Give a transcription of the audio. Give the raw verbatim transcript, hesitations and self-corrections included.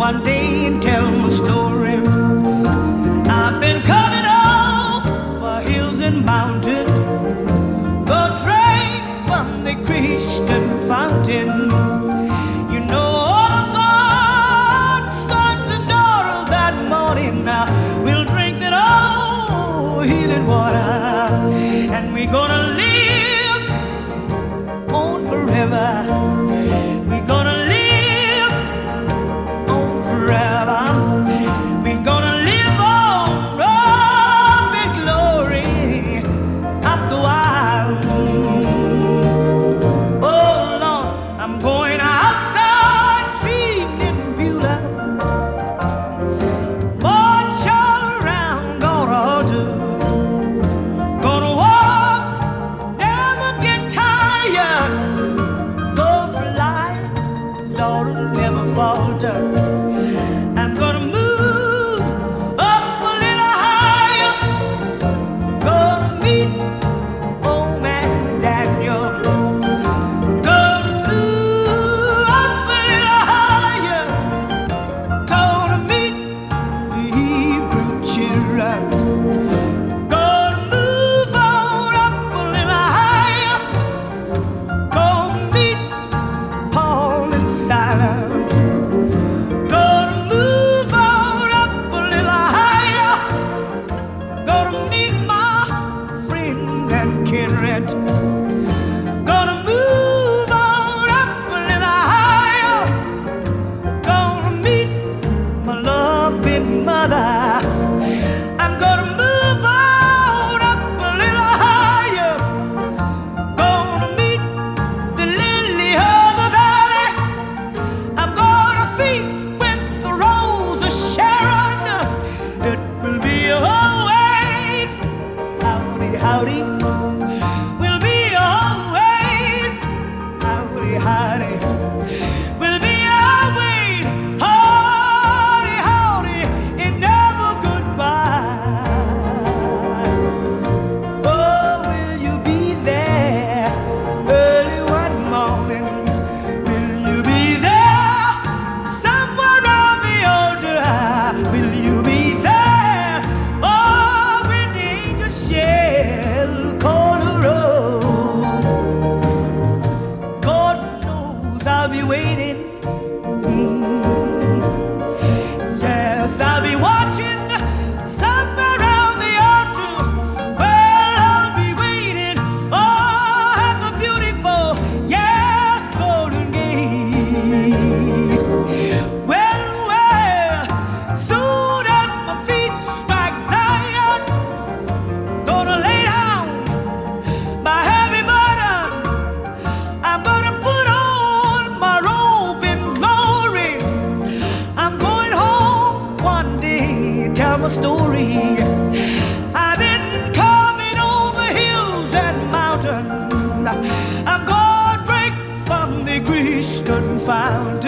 one day and tell my story. I've been coming over hills and mountains, go drink from the Christian fountain. You know all of God's sons and daughters that morning now will drink that old healing water, and we're gonna live on forever. We're gonna live on forever. We're gonna live on up in glory after a while. Oh Lord, I'm going outside seeing beauty. March all around, gonna do. Gonna walk, never get tired. Go fly, Lord, will never falter. I'm gonna move up a little higher. Gonna meet old man Daniel. Gonna move up a little higher. Gonna meet the Hebrew children. Gonna move on up a little higher. Gonna meet Paul and Silas. Gonna move on up a little higher. Gonna meet my friends and kindred. Gonna move on up a little higher. Gonna meet my loving mother. I'm gonna move on up a little higher. Gonna meet the lily of the valley. I'm gonna feast with the rose of Sharon. It will be always howdy, howdy. Will be always howdy, howdy. Will be always howdy, howdy, and never goodbye. Oh, will you be there early one morning? Will you be there somewhere around the altar? Will you be there? Oh, when the angels shall call the roll. God knows I'll be waiting. Mm. Yes, I'll be watching somewhere around the altar. Well, I'll be waiting. Oh, at the beautiful, yes, golden gate. Well, well, soon as my feet strike Zion, gonna lay down my heavy burden. I'm gonna put on my robe in glory. I'm going home one day, tell my story. I've been coming over hills and mountains. I'm gonna drink from the Christian fountain.